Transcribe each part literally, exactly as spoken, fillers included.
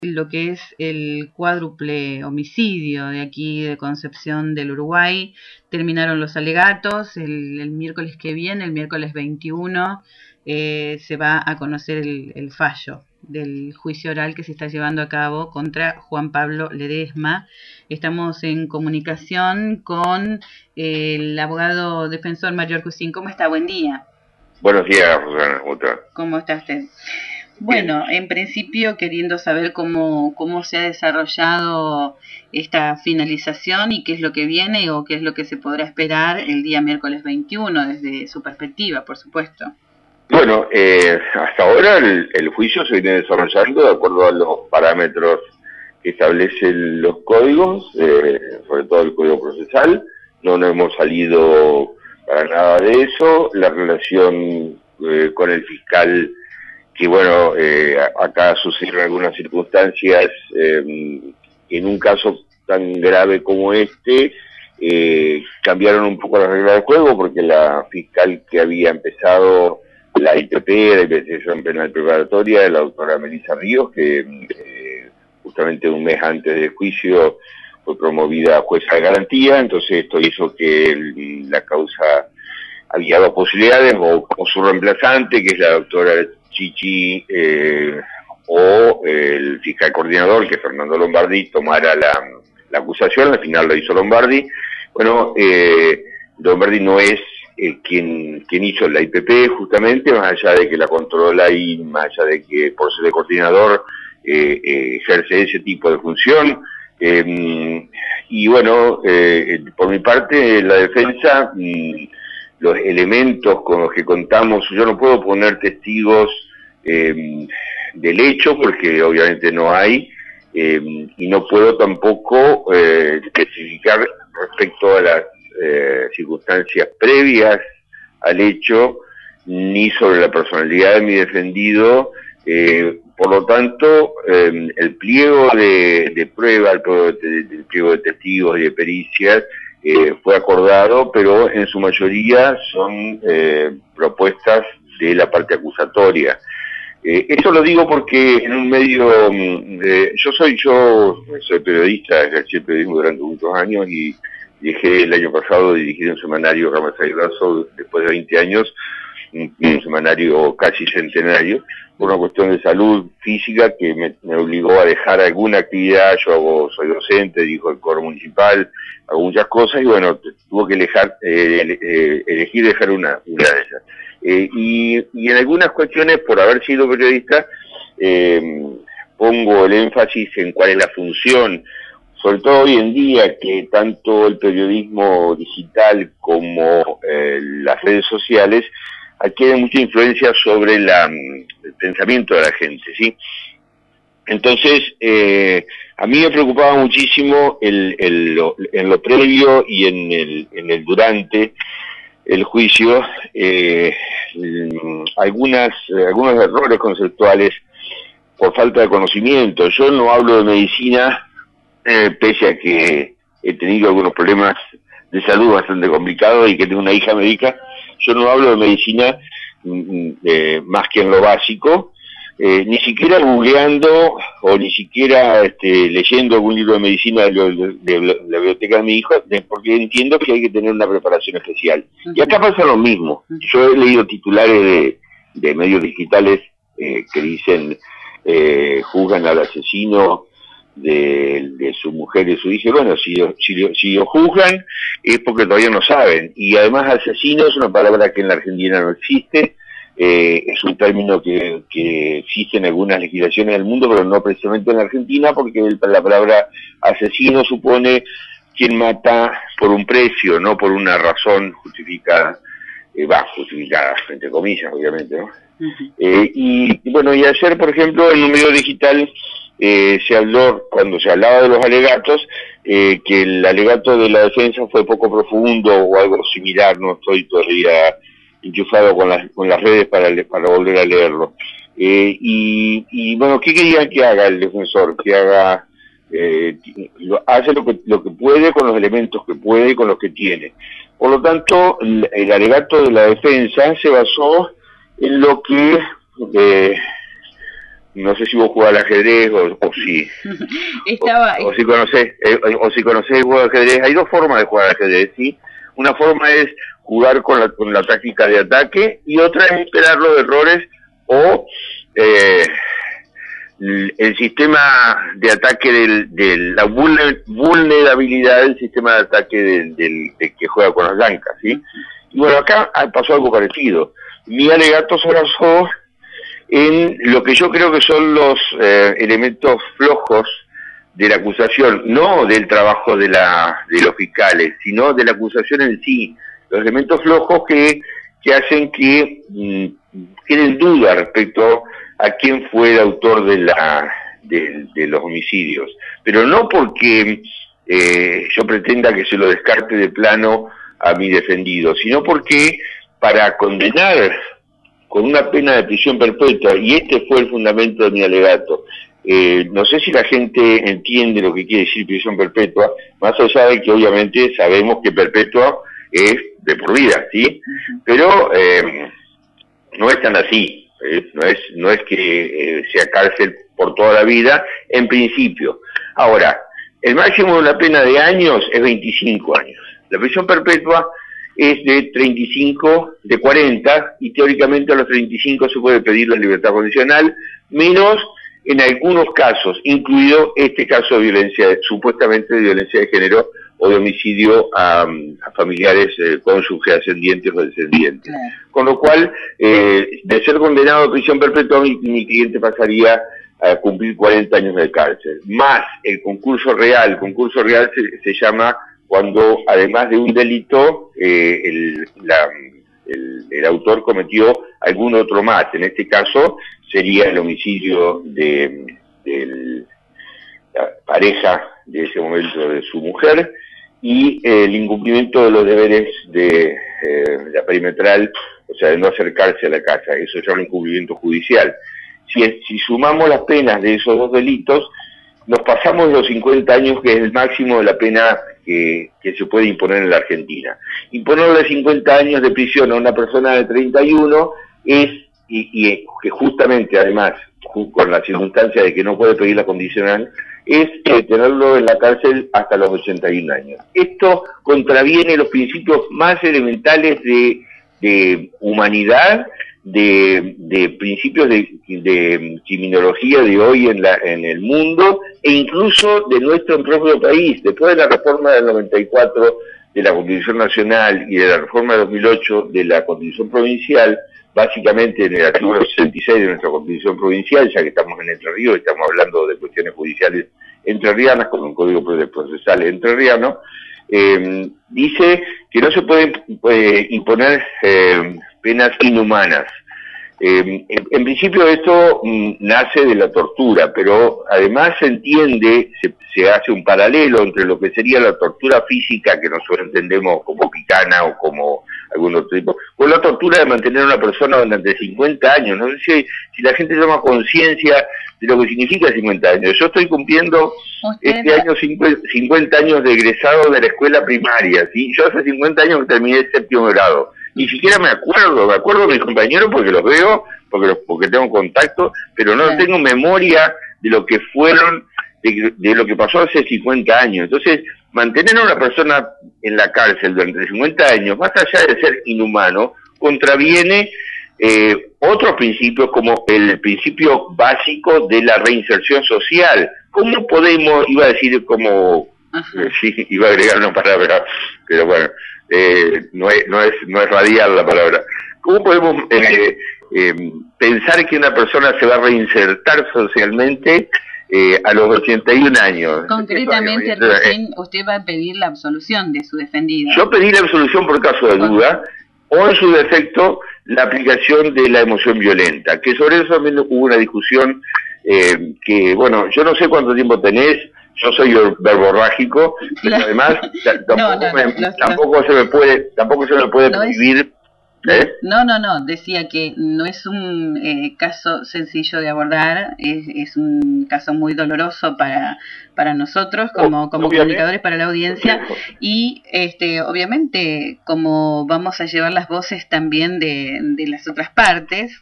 lo que es el cuádruple homicidio de aquí de Concepción del Uruguay. Terminaron los alegatos, el, el miércoles que viene, el miércoles veintiuno, eh, se va a conocer el, el fallo del juicio oral que se está llevando a cabo contra Juan Pablo Ledesma. Estamos en comunicación con eh, el abogado defensor Mario Arcusín. ¿Cómo está? Buen día. Buenos días, Rosana. ¿Cómo está? ¿Cómo está usted? Bueno, en principio queriendo saber cómo, cómo se ha desarrollado esta finalización y qué es lo que viene o qué es lo que se podrá esperar el día miércoles veintiuno desde su perspectiva, por supuesto. Bueno, eh, hasta ahora el, el juicio se viene desarrollando de acuerdo a los parámetros que establecen los códigos, eh, sobre todo el código procesal. No nos hemos salido para nada de eso. La relación eh, con el fiscal, que bueno, eh, acá suceden algunas circunstancias, eh, en un caso tan grave como este, eh, cambiaron un poco las reglas del juego, porque la fiscal que había empezado la I P P, la investigación penal preparatoria, la doctora Melissa Ríos, que eh, justamente un mes antes del juicio fue promovida a jueza de garantía. Entonces esto hizo que el, la causa, había dos posibilidades, o, o su reemplazante, que es la doctora Chichi, eh, o el fiscal coordinador, que es Fernando Lombardi, tomara la, la acusación. Al final lo hizo Lombardi. Bueno, eh, Lombardi no es eh, quien, quien hizo la I P P, justamente, más allá de que la controla y más allá de que por ser de coordinador eh, eh, ejerce ese tipo de función. Eh, y bueno, eh, por mi parte, la defensa, mm, los elementos con los que contamos, yo no puedo poner testigos eh, del hecho, porque obviamente no hay, eh, y no puedo tampoco eh, especificar respecto a las eh, circunstancias previas al hecho, ni sobre la personalidad de mi defendido. Eh, por lo tanto, eh, el pliego de, de prueba, el pliego de, el pliego de testigos y de pericias, Eh, fue acordado, pero en su mayoría son eh, propuestas de la parte acusatoria. Eh, eso lo digo porque en un medio, eh, yo soy yo soy periodista, ejercí el periodismo durante muchos años y dejé el año pasado de dirigir un semanario, Ramas y Brazo, después de veinte años, un, un semanario casi centenario, por una cuestión de salud física que me, me obligó a dejar alguna actividad. Yo hago, soy docente, dirijo el coro municipal, hago muchas cosas y bueno, tuvo que elegir, eh, eh, elegir dejar una, una de ellas. Eh, y, y en algunas cuestiones, por haber sido periodista, eh, pongo el énfasis en cuál es la función, sobre todo hoy en día, que tanto el periodismo digital como eh, las redes sociales adquieren mucha influencia sobre la, el pensamiento de la gente, ¿sí? Entonces, eh, a mí me preocupaba muchísimo el, el, lo, en lo previo y en el, en el durante el juicio, eh, algunas, algunos errores conceptuales por falta de conocimiento. Yo no hablo de medicina, eh, pese a que he tenido algunos problemas de salud bastante complicados y que tengo una hija médica. Yo no hablo de medicina eh, más que en lo básico, eh, ni siquiera googleando o ni siquiera este, leyendo algún libro de medicina de, lo, de, de la biblioteca de mi hijo, de, porque entiendo que hay que tener una preparación especial. Uh-huh. Y acá pasa lo mismo. Uh-huh. Yo he leído titulares de, de medios digitales eh, que dicen, eh, juzgan al asesino de, de su mujer y su hija. Bueno, si, si, si lo juzgan es porque todavía no saben. Y además asesino es una palabra que en la Argentina no existe. Eh, es un término que, que existe en algunas legislaciones del mundo, pero no precisamente en la Argentina, porque el, la palabra asesino supone quien mata por un precio, no por una razón justificada, eh, va, justificada, entre comillas, obviamente, ¿no? Uh-huh. Eh, y, y bueno, y ayer, por ejemplo, en un medio digital eh, se habló, cuando se hablaba de los alegatos, eh, que el alegato de la defensa fue poco profundo o algo similar. No estoy todavía enchufado con las, con las redes para, para volver a leerlo. Eh, y, y bueno, ¿qué querían que haga el defensor? Que haga, eh, lo, hace lo que, lo que puede con los elementos que puede y con los que tiene. Por lo tanto, el, el alegato de la defensa se basó en lo que eh, no sé si vos jugás al ajedrez o, o si Estaba... o, o si conocés eh, o si conocés el juego de ajedrez. Hay dos formas de jugar al ajedrez, ¿sí? Una forma es jugar con la, con la táctica de ataque y otra es esperar los errores o eh, el sistema de ataque del, de la vulnerabilidad del sistema de ataque del, del, del que juega con las blancas, ¿sí? Y bueno, acá pasó algo parecido. Mi alegato se basó en lo que yo creo que son los eh, elementos flojos de la acusación, no del trabajo de la de los fiscales, sino de la acusación en sí, los elementos flojos que, que hacen que mmm, queden dudas respecto a quién fue el autor de la de, de los homicidios, pero no porque eh, yo pretenda que se lo descarte de plano a mi defendido, sino porque para condenar con una pena de prisión perpetua, y este fue el fundamento de mi alegato. Eh, no sé si la gente entiende lo que quiere decir prisión perpetua, más allá de que obviamente sabemos que perpetua es de por vida, ¿sí? Pero eh, no es tan así, ¿eh? no es no es que eh, sea cárcel por toda la vida, en principio. Ahora, el máximo de una pena de años es veinticinco años. La prisión perpetua es de treinta y cinco, de cuarenta, y teóricamente a los treinta y cinco se puede pedir la libertad condicional, menos en algunos casos, incluido este caso de violencia, supuestamente de violencia de género o de homicidio a, a familiares, eh, cónyuges, ascendientes o descendientes. Claro. Con lo cual, eh, de ser condenado a prisión perpetua, mi, mi cliente pasaría a cumplir cuarenta años de cárcel. Más el concurso real, el concurso real se, se llama cuando, además de un delito, eh, el, la, el, el autor cometió algún otro más. En este caso sería el homicidio de, de la pareja de ese momento de su mujer y eh, el incumplimiento de los deberes de eh, la perimetral, o sea, de no acercarse a la casa. Eso ya es un incumplimiento judicial. Si, si sumamos las penas de esos dos delitos, nos pasamos los cincuenta años, que es el máximo de la pena que, que se puede imponer en la Argentina. Imponerle cincuenta años de prisión a una persona de treinta y uno es, y, y que justamente además, con la circunstancia de que no puede pedir la condicional, es eh, tenerlo en la cárcel hasta los ochenta y un años. Esto contraviene los principios más elementales de, de humanidad, de, de principios de, de criminología de hoy en, la, en el mundo, e incluso de nuestro propio país. Después de la reforma del noventa y cuatro de la Constitución Nacional y de la reforma de dos mil ocho de la Constitución Provincial, básicamente en el artículo sesenta y seis de nuestra Constitución Provincial, ya que estamos en Entre Ríos, estamos hablando de cuestiones judiciales entrerrianas, con un código procesal entrerriano, eh, dice que no se pueden eh, imponer eh, penas inhumanas. Eh, en, en principio esto mm, nace de la tortura, pero además se entiende, se, se hace un paralelo entre lo que sería la tortura física, que nosotros entendemos como picana o como algún otro tipo, con la tortura de mantener a una persona durante cincuenta años. No sé si, si la gente toma conciencia de lo que significa cincuenta años. Yo estoy cumpliendo ¿Usted? este año cincuenta años de egresado de la escuela primaria, ¿sí? Yo hace cincuenta años que terminé el séptimo grado. Ni siquiera me acuerdo, me acuerdo de mis compañeros porque los veo, porque los, porque tengo contacto, pero no tengo memoria de lo que fueron, de, de lo que pasó hace cincuenta años. Entonces, mantener a una persona en la cárcel durante cincuenta años, más allá de ser inhumano, contraviene eh, otros principios, como el principio básico de la reinserción social. ¿Cómo podemos, iba a decir como, eh, sí, iba a agregar una palabra, pero bueno, Eh, no es no es no es radial la palabra. ¿Cómo podemos eh, eh, pensar que una persona se va a reinsertar socialmente eh, a los ochenta y un años? Concretamente, recién usted va a pedir la absolución de su defendido. Yo pedí la absolución por caso de duda, o en su defecto la aplicación de la emoción violenta, que sobre eso también hubo una discusión eh, que, bueno, yo no sé cuánto tiempo tenés. Yo soy verborrágico, pero además tampoco, no, no, me, no, tampoco se me puede, tampoco se me puede no prohibir. Es, ¿eh? No, no, no. Decía que no es un eh, caso sencillo de abordar, es, es un caso muy doloroso para para nosotros como como comunicadores, para la audiencia, y este obviamente como vamos a llevar las voces también de, de las otras partes.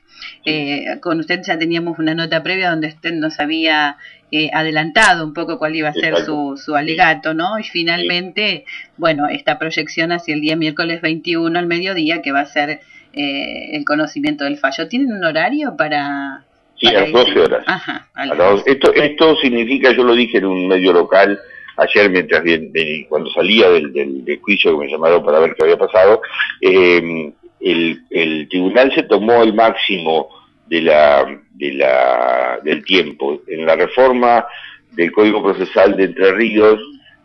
Eh, con usted ya teníamos una nota previa donde usted nos había eh, adelantado un poco cuál iba a ser su, su alegato, ¿no? Y finalmente, bueno, esta proyección hacia el día miércoles veintiuno al mediodía, que va a ser eh, el conocimiento del fallo. ¿Tienen un horario para...? Sí, a las doce horas. Ajá, a las doce. Esto, esto significa, yo lo dije en un medio local ayer, mientras de, de, cuando salía del, del, del juicio que me llamaron para ver qué había pasado, eh, el, el tribunal se tomó el máximo de la, de la, del tiempo. En la reforma del Código Procesal de Entre Ríos,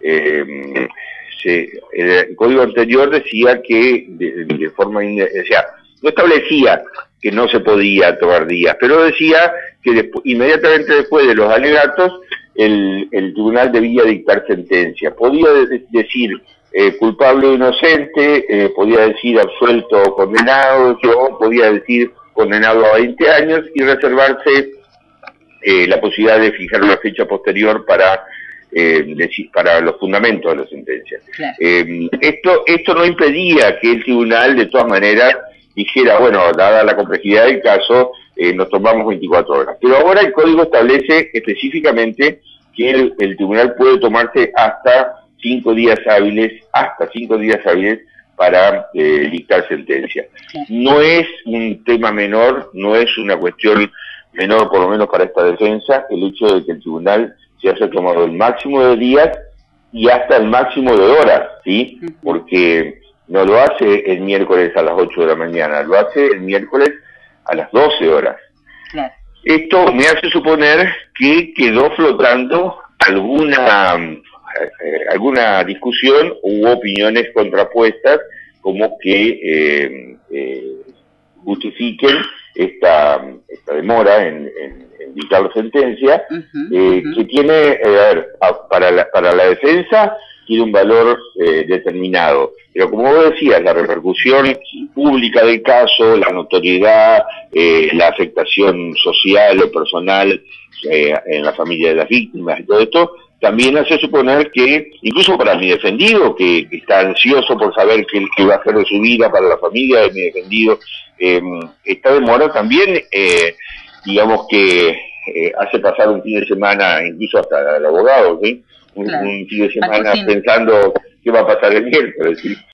eh, se, el código anterior decía que de, de forma, o sea, no establecía que no se podía tomar días, pero decía que despu inmediatamente después de los alegatos el, el tribunal debía dictar sentencia. Podía de decir eh, culpable o inocente, eh, podía decir absuelto o condenado, o podía decir condenado a veinte años y reservarse eh, la posibilidad de fijar una fecha posterior para eh, decir, para los fundamentos de la sentencia. Claro. Eh, esto, esto no impedía que el tribunal de todas maneras dijera, bueno, dada la complejidad del caso, eh, nos tomamos veinticuatro horas. Pero ahora el código establece específicamente que el, el tribunal puede tomarse hasta cinco días hábiles, hasta cinco días hábiles para eh, dictar sentencia. No es un tema menor, no es una cuestión menor, por lo menos para esta defensa, el hecho de que el tribunal se haya tomado el máximo de días y hasta el máximo de horas, ¿sí? Porque no lo hace el miércoles a las ocho de la mañana, lo hace el miércoles a las doce horas. Claro. Esto me hace suponer que quedó flotando alguna, eh, alguna discusión u opiniones contrapuestas como que eh, eh, justifiquen esta, esta demora en, en, en dictar la sentencia, uh-huh, eh, uh-huh. que tiene, eh, a ver, a, para, la, para la defensa tiene un valor eh, determinado. Pero como vos decías, la repercusión pública del caso, la notoriedad, eh, la afectación social o personal eh, en la familia de las víctimas y todo esto, también hace suponer que, incluso para mi defendido, que, que está ansioso por saber qué, qué va a hacer de su vida, para la familia de mi defendido, eh, esta demora también, eh, digamos que eh, hace pasar un fin de semana, incluso hasta el abogado, ¿sí? Un, claro. un fin de semana claro, pensando qué va a pasar el miércoles, ¿sí?